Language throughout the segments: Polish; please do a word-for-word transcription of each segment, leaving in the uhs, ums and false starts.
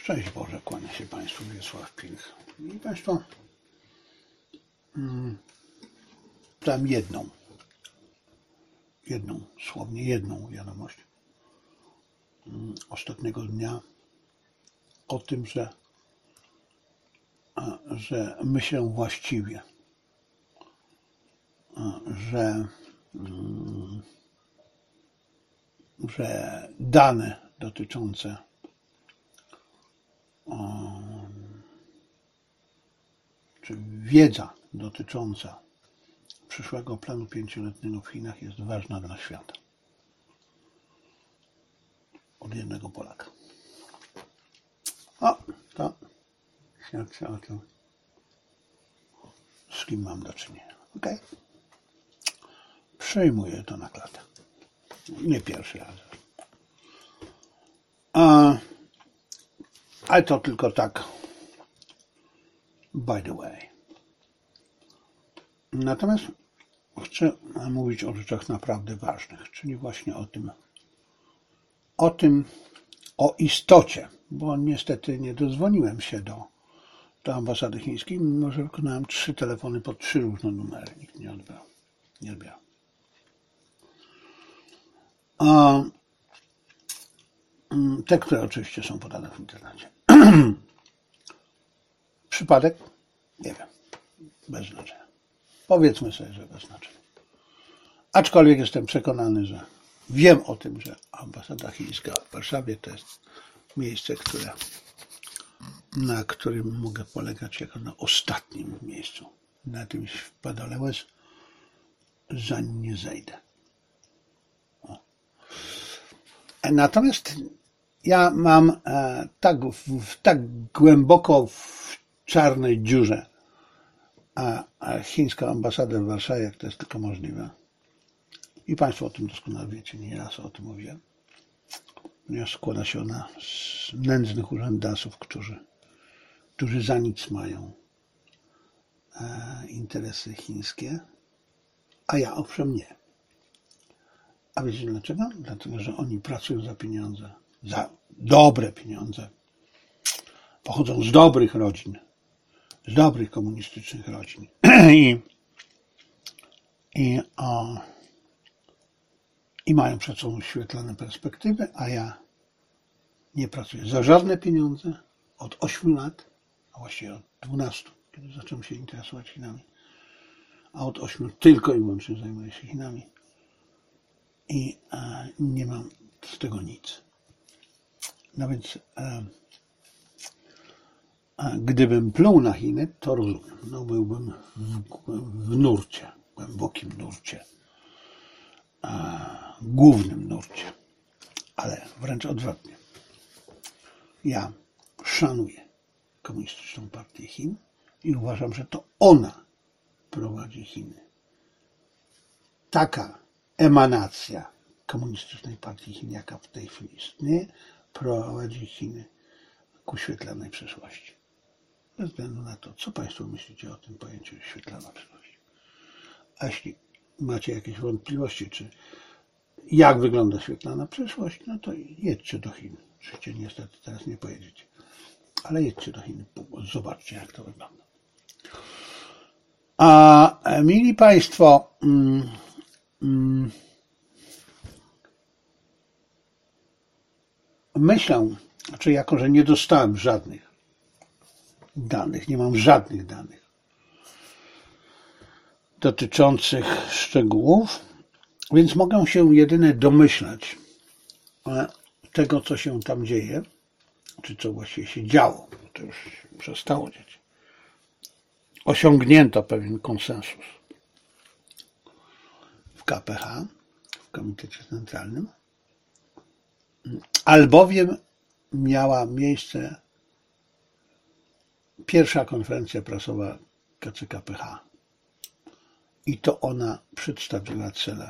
Szczęść Boże, kłania się Państwu Wiesław Pilch. I Państwo, mm, dam jedną, jedną, słownie jedną wiadomość mm, ostatniego dnia o tym, że, a, że myślę właściwie, a, że, mm, że dane dotyczące czy wiedza dotycząca przyszłego planu pięcioletniego w Chinach jest ważna dla świata. Od jednego Polaka. O, to świadczy o tym, z kim mam do czynienia. Ok? Przejmuję to na klatę. Nie pierwszy raz. A, ale to tylko tak by the way. Natomiast chcę mówić o rzeczach naprawdę ważnych, czyli właśnie o tym, o tym, o istocie, bo niestety nie dodzwoniłem się do, do ambasady chińskiej, mimo że wykonałem trzy telefony pod trzy różne numery. Nikt nie odbrał. Nie odbrał. A te, które oczywiście są podane w internecie. Przypadek? Nie wiem. Bez znaczenia. Powiedzmy sobie, że bez znaczenia. Aczkolwiek jestem przekonany, że wiem o tym, że ambasada chińska w Warszawie to jest miejsce, które, na którym mogę polegać jako na ostatnim miejscu. Na tym wpadole łez, zanim nie zejdę. O. Natomiast ja mam e, tak, w, tak głęboko w czarnej dziurze a, a chińską ambasadę w Warszawie, jak to jest tylko możliwe. I Państwo o tym doskonale wiecie, nie raz o tym mówiłem. Ponieważ składa się ona z nędznych urzędasów, którzy, którzy za nic mają e, interesy chińskie, a ja owszem nie. A wiecie dlaczego? Dlatego, że oni pracują za pieniądze, za dobre pieniądze. Pochodzą z dobrych rodzin, z dobrych komunistycznych rodzin. I, i, o, i mają przed sobą świetlane perspektywy, a ja nie pracuję za żadne pieniądze od ośmiu lat, a właściwie od dwunastu, kiedy zacząłem się interesować Chinami, a od ośmiu tylko i wyłącznie zajmuję się Chinami. I e, nie mam z tego nic. No więc e, e, gdybym pluł na Chiny, to rozumiem. No byłbym w, w nurcie, głębokim nurcie, e, głównym nurcie. Ale wręcz odwrotnie. Ja szanuję Komunistyczną Partię Chin i uważam, że to ona prowadzi Chiny. Taka emanacja Komunistycznej Partii Chin, jaka w tej chwili istnieje, prowadzi Chiny ku świetlanej przyszłości. Bez względu na to, co Państwo myślicie o tym pojęciu świetlana przyszłość. A jeśli macie jakieś wątpliwości, czy jak wygląda świetlana przyszłość, no to jedźcie do Chin. Oczywiście niestety teraz nie pojedziecie, ale jedźcie do Chin, zobaczcie, jak to wygląda. A mili Państwo, mm, mm, myślę, znaczy jako, że nie dostałem żadnych danych, nie mam żadnych danych dotyczących szczegółów, więc mogę się jedynie domyślać tego, co się tam dzieje, czy co właściwie się działo, bo to już przestało dziać. Osiągnięto pewien konsensus w K P H, w Komitecie Centralnym, albowiem miała miejsce pierwsza konferencja prasowa K C K P H i to ona przedstawiła cele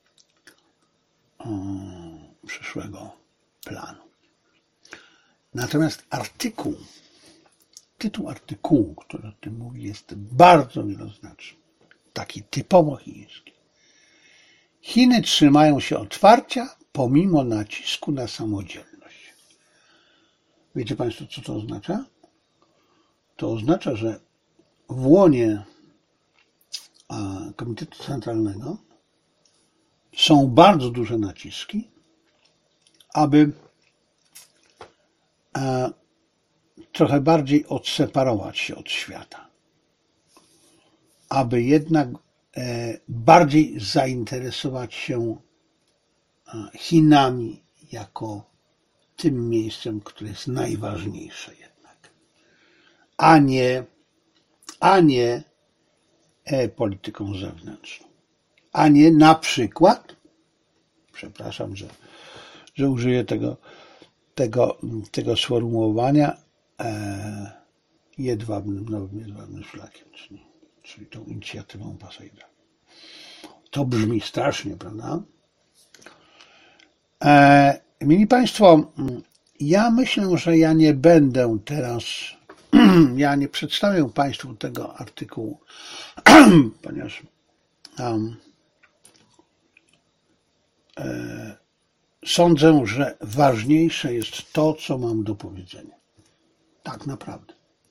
um, przyszłego planu. Natomiast artykuł, tytuł artykułu, który o tym mówi, jest bardzo wieloznaczny, taki typowo chiński. Chiny trzymają się otwarcia pomimo nacisku na samodzielność. Wiecie Państwo, co to oznacza? To oznacza, że w łonie Komitetu Centralnego są bardzo duże naciski, aby trochę bardziej odseparować się od świata, aby jednak bardziej zainteresować się Chinami jako tym miejscem, które jest najważniejsze jednak, a nie, a nie polityką zewnętrzną, a nie na przykład, przepraszam, że, że użyję tego, tego, tego sformułowania, e, jedwabnym, nowym jedwabnym szlakiem, czyli, czyli tą inicjatywą Pasejda. To brzmi strasznie, prawda? E, mili Państwo, ja myślę, że ja nie będę teraz, ja nie przedstawię Państwu tego artykułu, ponieważ um, e, sądzę, że ważniejsze jest to, co mam do powiedzenia. Tak naprawdę.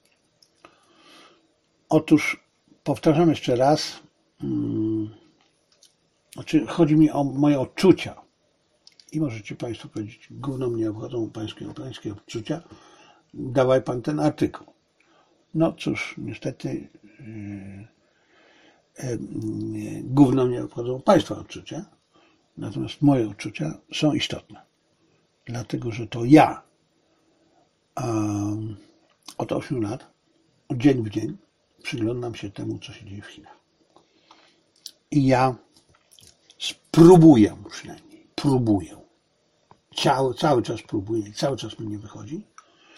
Otóż, powtarzam jeszcze raz, um, znaczy chodzi mi o moje odczucia. I możecie Państwo powiedzieć, gówno mnie obchodzą pańskie, pańskie odczucia, dawaj Pan ten artykuł. No cóż, niestety yy, yy, gówno mnie obchodzą Państwa odczucia, natomiast moje odczucia są istotne. Dlatego, że to ja yy, od ośmiu lat, dzień w dzień, przyglądam się temu, co się dzieje w Chinach. I ja spróbuję przynajmniej, próbuję, cały, cały czas próbuję i cały czas mi nie wychodzi,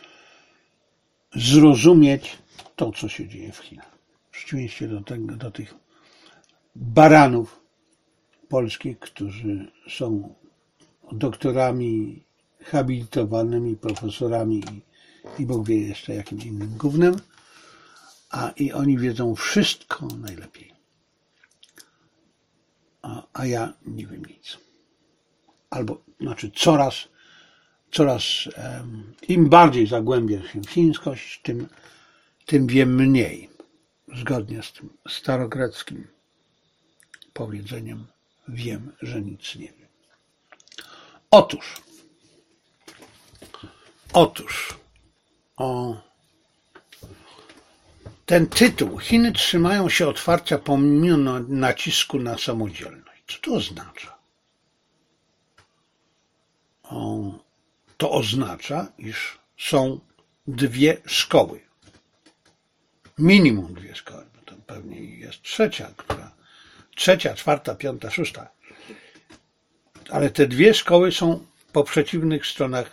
zrozumieć to, co się dzieje w Chinach. W przeciwieństwie do, tego, do tych baranów polskich, którzy są doktorami habilitowanymi, profesorami i, i Bóg wie jeszcze jakim innym gównem, a i oni wiedzą wszystko najlepiej. A, a ja nie wiem nic. Albo, znaczy coraz, coraz um, im bardziej zagłębia się w chińskość, tym, tym wiem mniej. Zgodnie z tym starogreckim powiedzeniem wiem, że nic nie wiem. Otóż, otóż, o, ten tytuł, Chiny trzymają się otwarcia pomimo nacisku na samodzielność. Co to oznacza? O, to oznacza, iż są dwie szkoły. Minimum dwie szkoły, bo to pewnie jest trzecia, która trzecia, czwarta, piąta, szósta. Ale te dwie szkoły są po przeciwnych stronach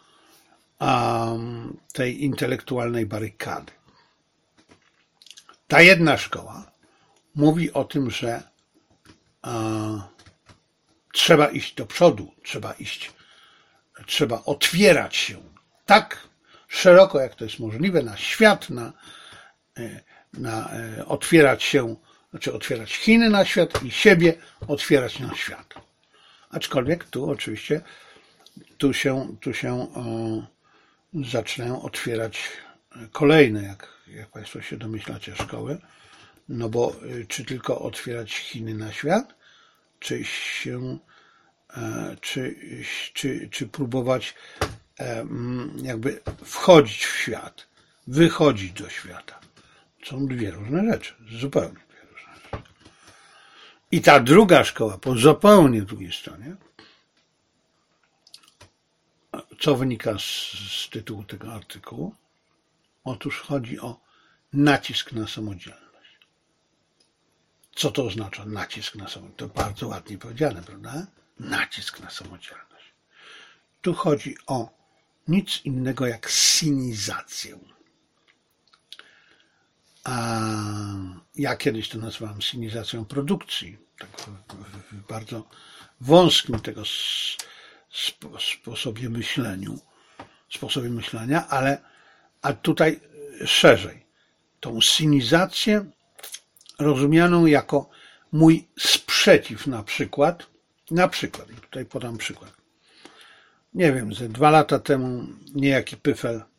um, tej intelektualnej barykady. Ta jedna szkoła mówi o tym, że a, trzeba iść do przodu, trzeba iść, trzeba otwierać się tak szeroko, jak to jest możliwe, na świat, na, na otwierać się, znaczy otwierać Chiny na świat i siebie otwierać na świat. Aczkolwiek tu oczywiście tu się, tu się o, zaczynają otwierać kolejne, jak, jak Państwo się domyślacie, szkoły, no bo czy tylko otwierać Chiny na świat, czy się, czy, czy, czy próbować jakby wchodzić w świat, wychodzić do świata. Są dwie różne rzeczy, zupełnie dwie różne rzeczy. I ta druga szkoła, po zupełnie drugiej stronie, co wynika z, z tytułu tego artykułu? Otóż chodzi o nacisk na samodzielność. Co to oznacza nacisk na samodzielność? To bardzo ładnie powiedziane, prawda? Nacisk na samodzielność. Tu chodzi o nic innego jak sinizację. A ja kiedyś to nazwałem sinizacją produkcji, tak w, w bardzo wąskim tego sp- sposobie myśleniu, sposobie myślenia, ale a tutaj szerzej. Tą sinizację rozumianą jako mój sprzeciw na przykład, na przykład, i tutaj podam przykład. Nie wiem, ze dwa lata temu niejaki Pyfel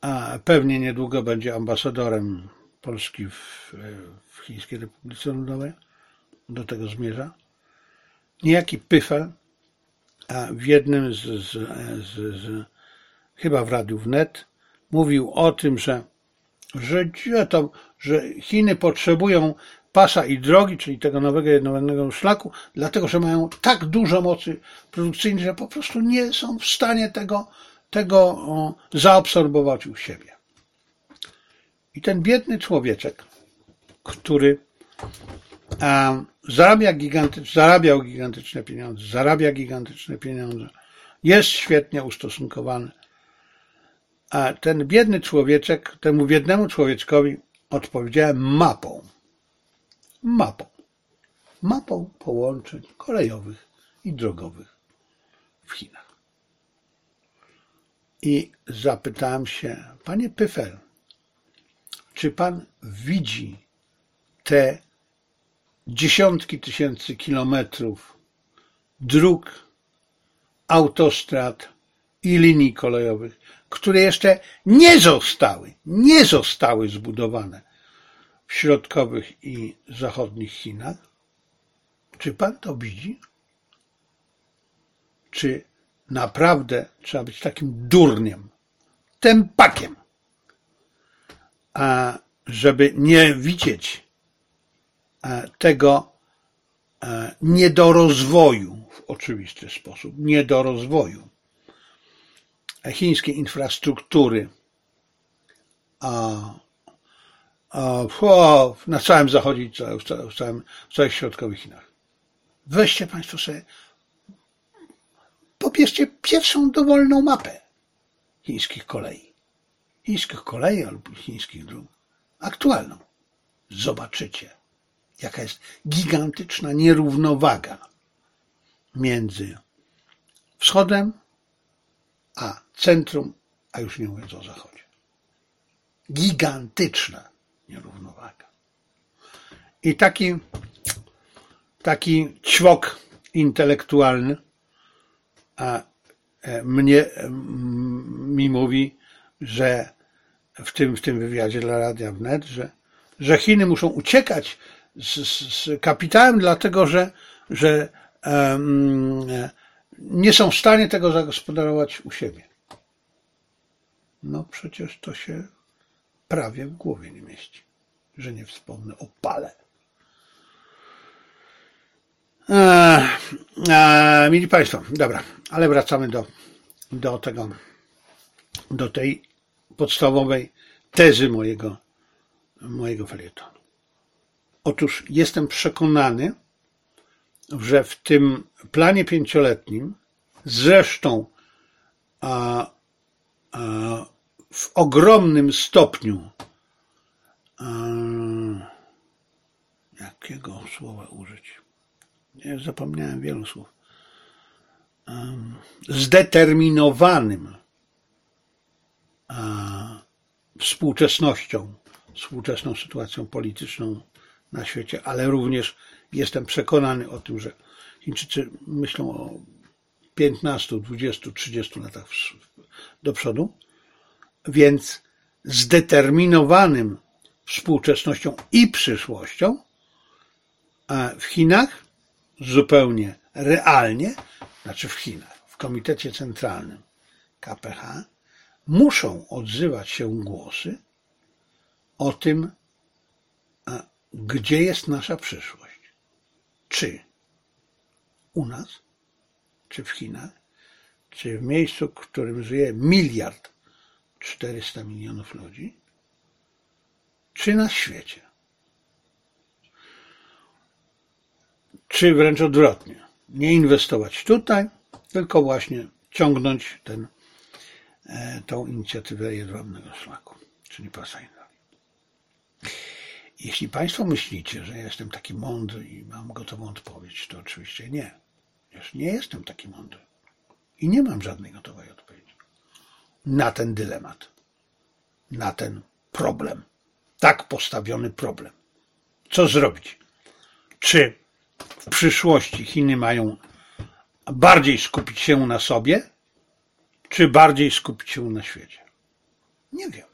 a pewnie niedługo będzie ambasadorem Polski w, w Chińskiej Republice Ludowej. Do tego zmierza. Niejaki Pyfel, a w jednym z, z, z, z chyba w Radiu Wnet mówił o tym, że, że, to, że Chiny potrzebują pasa i drogi, czyli tego nowego jednolitego szlaku, dlatego, że mają tak dużo mocy produkcyjnej, że po prostu nie są w stanie tego, tego o, zaabsorbować u siebie. I ten biedny człowieczek, który a, zarabia gigantyczne, zarabiał gigantyczne pieniądze, zarabia gigantyczne pieniądze, jest świetnie ustosunkowany, a ten biedny człowieczek, temu biednemu człowieczkowi odpowiedziałem mapą. Mapą. Mapą połączeń kolejowych i drogowych w Chinach. I zapytałem się, panie Pyfel, czy pan widzi te dziesiątki tysięcy kilometrów dróg, autostrad i linii kolejowych, które jeszcze nie zostały, nie zostały zbudowane w środkowych i zachodnich Chinach? Czy pan to widzi? Czy naprawdę trzeba być takim durniem, tępakiem, a żeby nie widzieć tego niedorozwoju w oczywisty sposób, niedorozwoju chińskiej infrastruktury a, a, o, na całym zachodzie i w, całym, w, całym, w całych środkowych Chinach. Weźcie państwo sobie, pobierzcie pierwszą dowolną mapę chińskich kolei. Chińskich kolei albo chińskich dróg. Aktualną. Zobaczycie, jaka jest gigantyczna nierównowaga między wschodem a centrum, a już nie mówiąc o zachodzie. Gigantyczna nierównowaga. I taki, taki ćwok intelektualny a mnie, mi mówi, że w tym, w tym wywiadzie dla Radia Wnet, że, że Chiny muszą uciekać z, z kapitałem, dlatego że, że um, nie są w stanie tego zagospodarować u siebie. No przecież to się prawie w głowie nie mieści, że nie wspomnę o pale. Eee, e, mili Państwo, dobra, ale wracamy do, do tego, do tej podstawowej tezy mojego, mojego felietonu. Otóż jestem przekonany, że w tym planie pięcioletnim, zresztą a, a, w ogromnym stopniu, a, jakiego słowa użyć? Ja zapomniałem wielu słów. A, zdeterminowanym a, współczesnością, współczesną sytuacją polityczną na świecie, ale również jestem przekonany o tym, że Chińczycy myślą o piętnastu, dwudziestu, trzydziestu latach do przodu, więc zdeterminowanym współczesnością i przyszłością, a w Chinach zupełnie realnie, znaczy w Chinach, w Komitecie Centralnym K P H muszą odzywać się głosy o tym, gdzie jest nasza przyszłość. Czy u nas, czy w Chinach, czy w miejscu, w którym żyje miliard czterysta milionów ludzi, czy na świecie. Czy wręcz odwrotnie, nie inwestować tutaj, tylko właśnie ciągnąć ten, tą inicjatywę jedwabnego szlaku, czyli pasa i drogi. Jeśli Państwo myślicie, że ja jestem taki mądry i mam gotową odpowiedź, to oczywiście nie. Już nie jestem taki mądry i nie mam żadnej gotowej odpowiedzi na ten dylemat, na ten problem, tak postawiony problem. Co zrobić? Czy w przyszłości Chiny mają bardziej skupić się na sobie, czy bardziej skupić się na świecie? Nie wiem.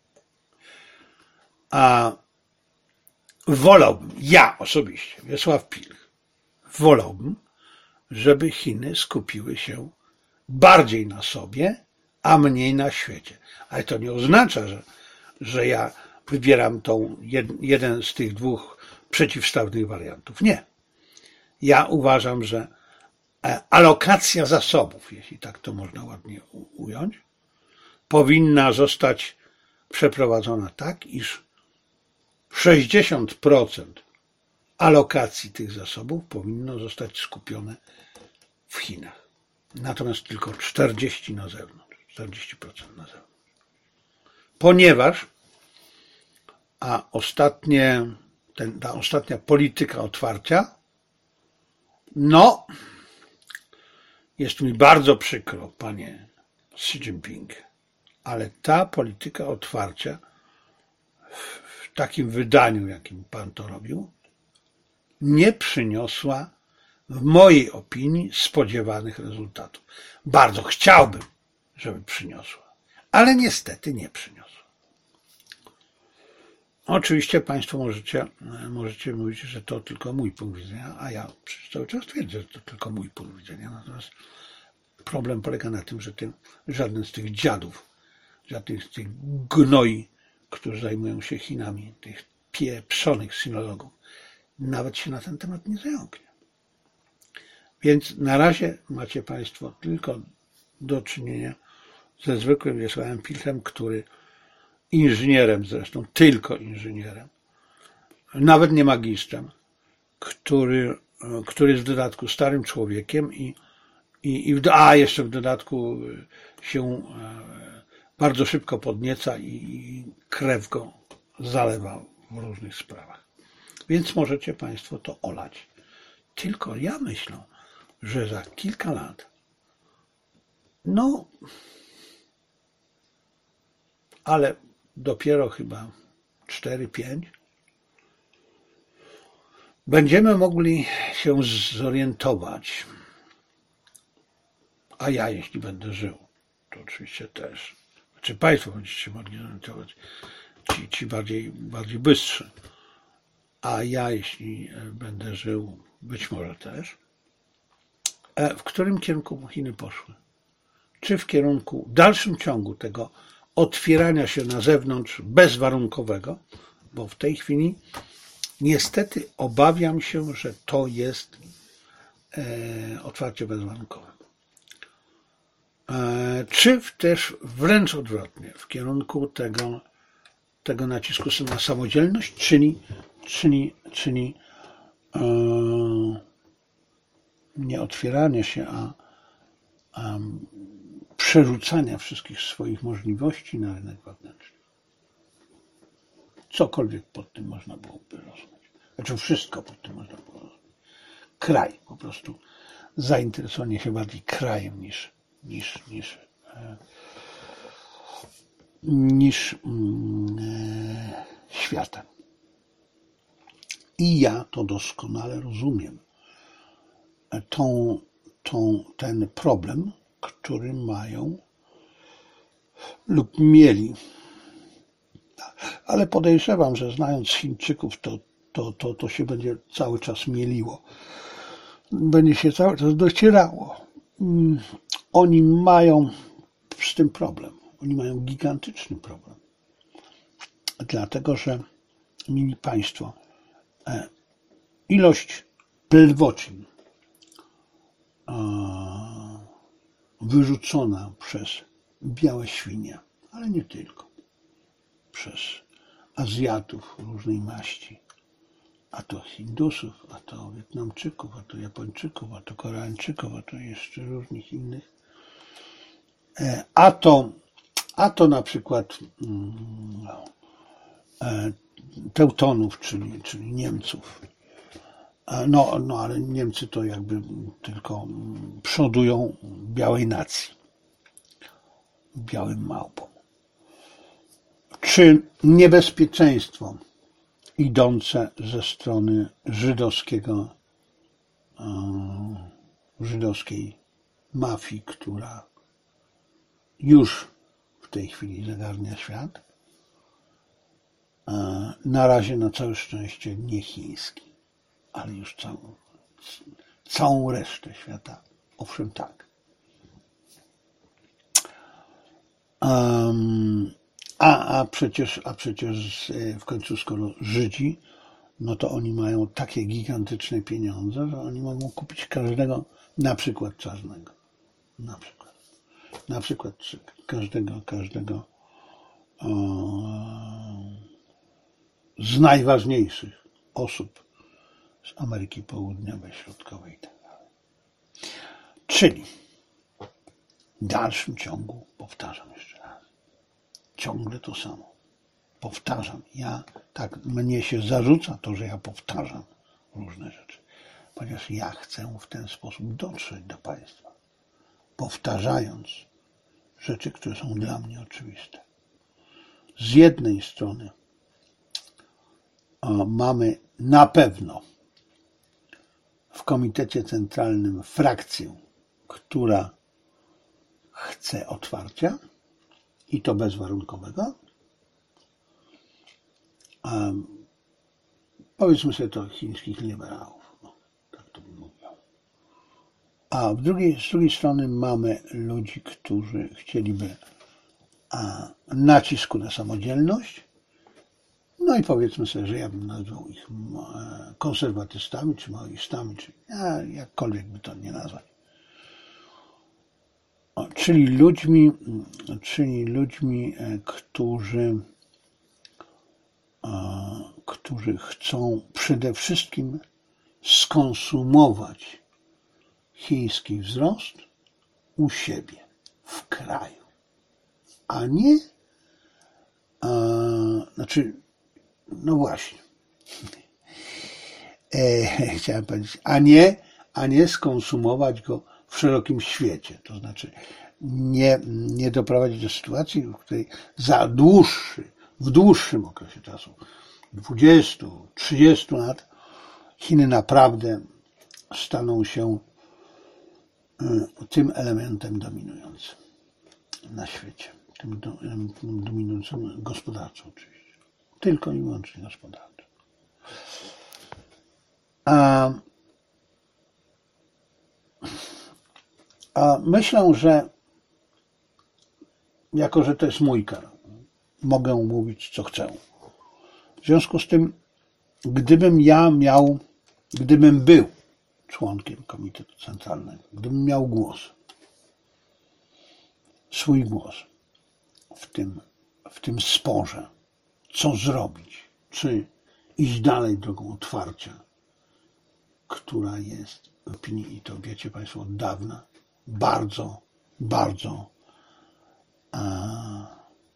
A wolałbym, ja osobiście, Wiesław Pilch, wolałbym, żeby Chiny skupiły się bardziej na sobie, a mniej na świecie. Ale to nie oznacza, że, że ja wybieram tą jed, jeden z tych dwóch przeciwstawnych wariantów. Nie. Ja uważam, że alokacja zasobów, jeśli tak to można ładnie ująć, powinna zostać przeprowadzona tak, iż sześćdziesiąt procent alokacji tych zasobów powinno zostać skupione w Chinach. Natomiast tylko czterdzieści procent na zewnątrz. czterdzieści procent na zewnątrz. Ponieważ a ostatnie, ten, ta ostatnia polityka otwarcia, no, jest mi bardzo przykro, panie Xi Jinping, ale ta polityka otwarcia w takim wydaniu, jakim pan to robił, nie przyniosła w mojej opinii spodziewanych rezultatów. Bardzo chciałbym, żeby przyniosła, ale niestety nie przyniosła. Oczywiście państwo możecie, możecie mówić, że to tylko mój punkt widzenia, a ja cały czas twierdzę, że to tylko mój punkt widzenia. Natomiast problem polega na tym, że ten, żaden z tych dziadów, żaden z tych gnoi, którzy zajmują się Chinami, tych pieprzonych sinologów, nawet się na ten temat nie zająknie. Więc na razie macie państwo tylko do czynienia ze zwykłym Wiesławem Pilchem, który inżynierem zresztą, tylko inżynierem, nawet nie magistrem, który, który jest w dodatku starym człowiekiem i, i, i a jeszcze w dodatku się bardzo szybko podnieca i krew go zalewa w różnych sprawach. Więc możecie państwo to olać. Tylko ja myślę, że za kilka lat, no, ale dopiero chyba cztery pięć, będziemy mogli się zorientować, a ja jeśli będę żył, to oczywiście też, znaczy państwo będziecie się mogli zorientować, ci, ci bardziej, bardziej bystrzy, a ja jeśli będę żył, być może też, w którym kierunku Chiny poszły? Czy w kierunku, w dalszym ciągu tego otwierania się na zewnątrz bezwarunkowego, bo w tej chwili niestety obawiam się, że to jest e, otwarcie bezwarunkowe. E, czy też wręcz odwrotnie, w kierunku tego, tego nacisku na samodzielność, czyli, czyli, czyli e, nie otwierania się, a, a przerzucania wszystkich swoich możliwości na rynek wewnętrzny. Cokolwiek pod tym można byłoby rozumieć. Znaczy wszystko pod tym można było rozumieć. Kraj, po prostu zainteresowanie się bardziej krajem niż, niż, niż, e, niż e, światem. I ja to doskonale rozumiem. Tą, tą, ten problem, który mają lub mieli. Ale podejrzewam, że znając Chińczyków, to, to, to, to się będzie cały czas mieliło. Będzie się cały czas docierało. Oni mają z tym problem. Oni mają gigantyczny problem. Dlatego, że mili państwo, ilość plwoczyn wyrzucona przez białe świnie, ale nie tylko, przez Azjatów różnej maści, a to Hindusów, a to Wietnamczyków, a to Japończyków, a to Koreańczyków, a to jeszcze różnych innych, a to, a to na przykład no, Teutonów, czyli, czyli Niemców. No, no, ale Niemcy to jakby tylko przodują białej nacji, białym małpom. Czy niebezpieczeństwo idące ze strony żydowskiego, żydowskiej mafii, która już w tej chwili zagarnia świat. Na razie na całe szczęście nie chiński, ale już całą, całą resztę świata. Owszem, tak. Um, a, a, przecież, a przecież w końcu skoro Żydzi, no to oni mają takie gigantyczne pieniądze, że oni mogą kupić każdego, na przykład czarnego. Na przykład. Na przykład każdego, każdego o, z najważniejszych osób z Ameryki Południowej, Środkowej i tak dalej. Czyli w dalszym ciągu, powtarzam jeszcze raz, ciągle to samo. Powtarzam. Ja, tak, mnie się zarzuca to, że ja powtarzam różne rzeczy, ponieważ ja chcę w ten sposób dotrzeć do Państwa, powtarzając rzeczy, które są dla mnie oczywiste. Z jednej strony o, mamy na pewno w Komitecie Centralnym frakcję, która chce otwarcia i to bezwarunkowego. A powiedzmy sobie to chińskich liberałów. No, tak to bym mówił. A w drugiej, z drugiej strony mamy ludzi, którzy chcieliby a, nacisku na samodzielność. No i powiedzmy sobie, że ja bym nazwał ich konserwatystami, czy maoistami, czy a, jakkolwiek by to nie nazwać. O, czyli ludźmi, czyli ludźmi, którzy, a, którzy chcą przede wszystkim skonsumować chiński wzrost u siebie, w kraju, a nie, a, znaczy, no właśnie, e, chciałem powiedzieć, a nie, a nie skonsumować go w szerokim świecie, to znaczy nie, nie doprowadzić do sytuacji, w której za dłuższy, w dłuższym okresie czasu, dwudziestu, trzydziestu lat, Chiny naprawdę staną się tym elementem dominującym na świecie, tym elementem dominującym gospodarczo oczywiście, tylko i wyłącznie gospodarczo. A, a myślę, że jako, że to jest mój kanał, mogę mówić, co chcę. W związku z tym, gdybym ja miał, gdybym był członkiem Komitetu Centralnego, gdybym miał głos, swój głos w tym, w tym sporze, co zrobić, czy iść dalej drogą otwarcia, która jest w opinii, i to wiecie Państwo od dawna, bardzo, bardzo a,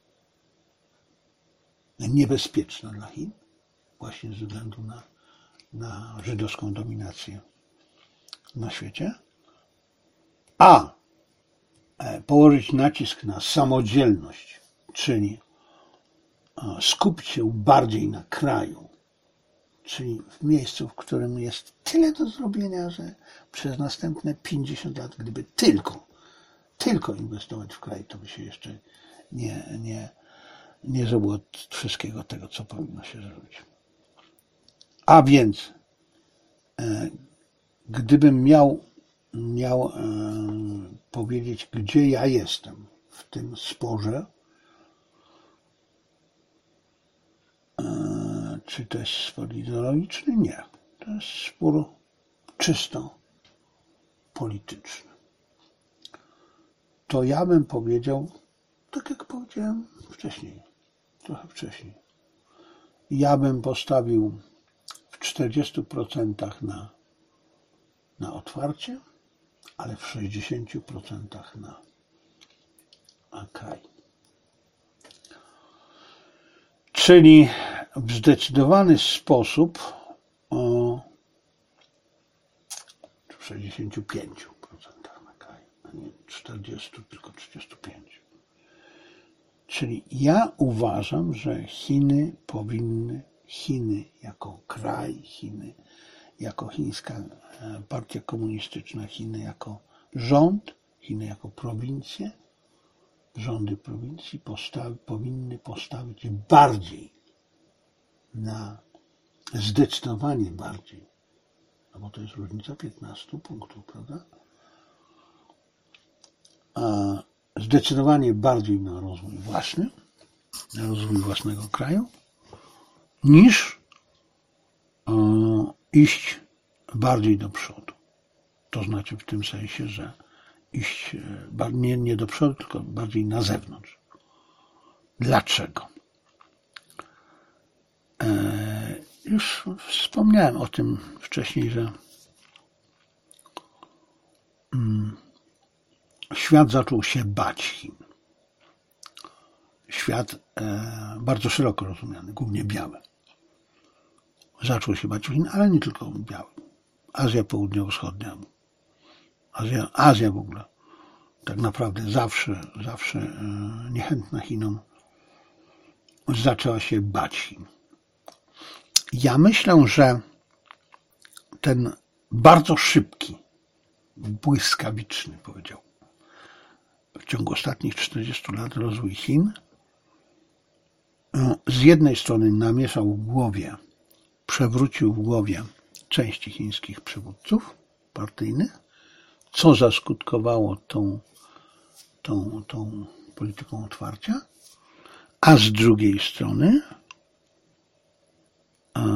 niebezpieczna dla Chin, właśnie ze względu na, na żydowską dominację na świecie, a położyć nacisk na samodzielność, czyli skupić się bardziej na kraju, czyli w miejscu, w którym jest tyle do zrobienia, że przez następne pięćdziesiąt lat, gdyby tylko, tylko inwestować w kraj, to by się jeszcze nie, nie, nie zrobiło wszystkiego tego, co powinno się zrobić. A więc, e, gdybym miał, miał e, powiedzieć, gdzie ja jestem w tym sporze, e, czy to jest spór ideologiczny? Nie. To jest spór czysto polityczny. To ja bym powiedział, tak jak powiedziałem wcześniej, trochę wcześniej, ja bym postawił w czterdziestu procentach na, na otwarcie, ale w sześćdziesięciu procentach na, na kraj. Czyli w zdecydowany sposób o, w sześćdziesięciu pięciu procentach na kraj, a nie czterdziestu, tylko trzydziestu pięciu. Czyli ja uważam, że Chiny powinny, Chiny jako kraj, Chiny jako chińska partia komunistyczna, Chiny jako rząd, Chiny jako prowincje rządy prowincji postawi, powinny postawić bardziej na, zdecydowanie bardziej, no bo to jest różnica piętnastu punktów, prawda? A zdecydowanie bardziej na rozwój własny, na rozwój własnego kraju, niż e, iść bardziej do przodu. To znaczy w tym sensie, że iść nie, nie do przodu, tylko bardziej na zewnątrz. Dlaczego? E, już wspomniałem o tym wcześniej, że mm, świat zaczął się bać Chin. Świat e, bardzo szeroko rozumiany, głównie biały. Zaczął się bać Chin, ale nie tylko biały. Azja Południowo-Wschodnia, Azja, Azja w ogóle, tak naprawdę zawsze, zawsze e, niechętna Chinom, zaczęła się bać Chin. Ja myślę, że ten bardzo szybki, błyskawiczny, powiedział, w ciągu ostatnich czterdziestu lat rozwój Chin z jednej strony namieszał w głowie, przewrócił w głowie części chińskich przywódców partyjnych, co zaskutkowało tą, tą, tą polityką otwarcia, a z drugiej strony a,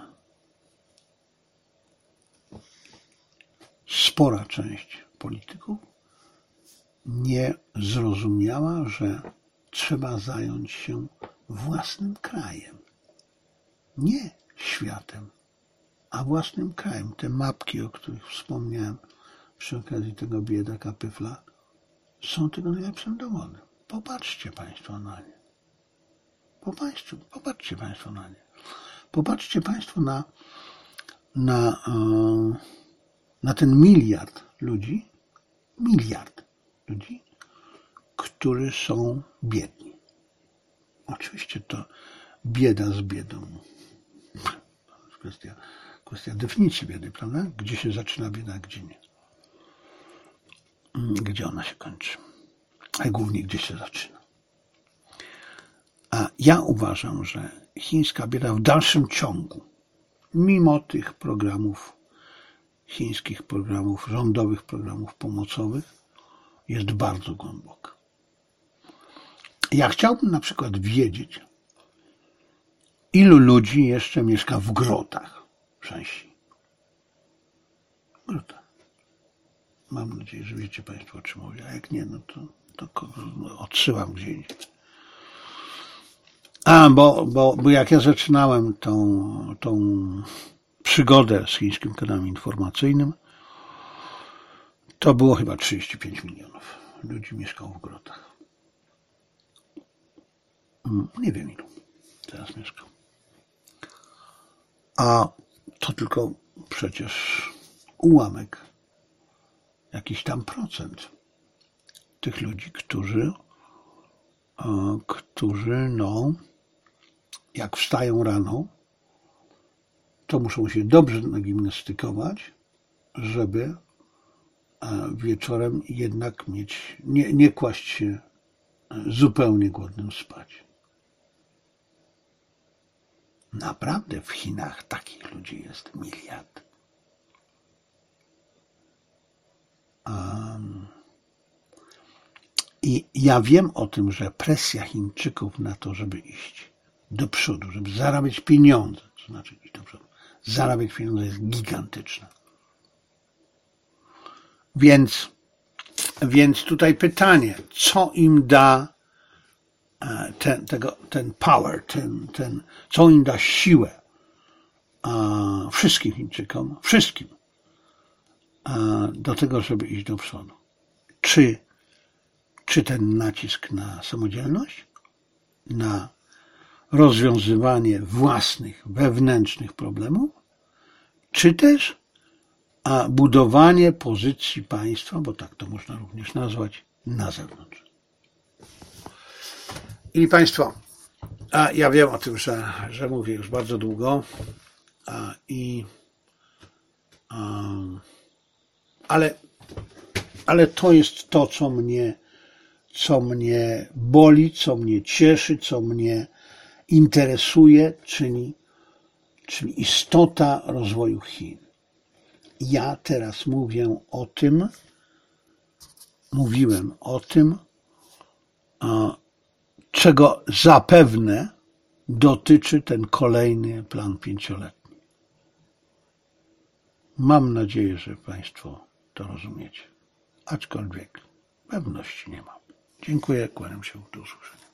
spora część polityków nie zrozumiała, że trzeba zająć się własnym krajem. Nie światem, a własnym krajem. Te mapki, o których wspomniałem przy okazji tego biedaka Pyfla, są tego najlepszym dowodem. Popatrzcie Państwo na nie. Popatrzcie, popatrzcie Państwo na nie. Popatrzcie Państwo na, na, na ten miliard ludzi, miliard ludzi, którzy są biedni. Oczywiście to bieda z biedą. To jest kwestia, kwestia definicji biedy, prawda? Gdzie się zaczyna bieda, a gdzie nie. Gdzie ona się kończy. A głównie gdzie się zaczyna. A ja uważam, że chińska bieda w dalszym ciągu, mimo tych programów, chińskich programów, rządowych programów pomocowych, jest bardzo głęboka. Ja chciałbym na przykład wiedzieć, ilu ludzi jeszcze mieszka w grotach w Shanxi. W grotach. Mam nadzieję, że wiecie Państwo, o czym mówię, a jak nie, no to, to odsyłam gdzie indziej. A, bo, bo, bo jak ja zaczynałem tą, tą przygodę z chińskim kanałem informacyjnym, to było chyba trzydzieści pięć milionów ludzi mieszkało w grotach. Nie wiem ilu teraz mieszka. A to tylko przecież ułamek, jakiś tam procent tych ludzi, którzy, którzy no, jak wstają rano, to muszą się dobrze nagimnastykować, żeby wieczorem jednak mieć, nie, nie kłaść się zupełnie głodnym spać. Naprawdę w Chinach takich ludzi jest miliard. Um, I ja wiem o tym, że presja Chińczyków na to, żeby iść do przodu, żeby zarabiać pieniądze, to znaczy iść do przodu, zarabiać pieniądze jest gigantyczna. Więc, więc tutaj pytanie, co im da ten, tego, ten power, ten, ten, co im da siłę a, wszystkim Chińczykom, wszystkim a, do tego, żeby iść do przodu. Czy, czy ten nacisk na samodzielność, na rozwiązywanie własnych, wewnętrznych problemów, czy też a budowanie pozycji państwa, bo tak to można również nazwać, na zewnątrz. I Państwo, a ja wiem o tym, że, że mówię już bardzo długo, a, i, a, ale, ale to jest to, co mnie, co mnie boli, co mnie cieszy, co mnie interesuje, czyli, czyli istota rozwoju Chin. Ja teraz mówię o tym, mówiłem o tym, czego zapewne dotyczy ten kolejny plan pięcioletni. Mam nadzieję, że Państwo to rozumiecie, aczkolwiek pewności nie mam. Dziękuję, kłaniam się, do usłyszenia.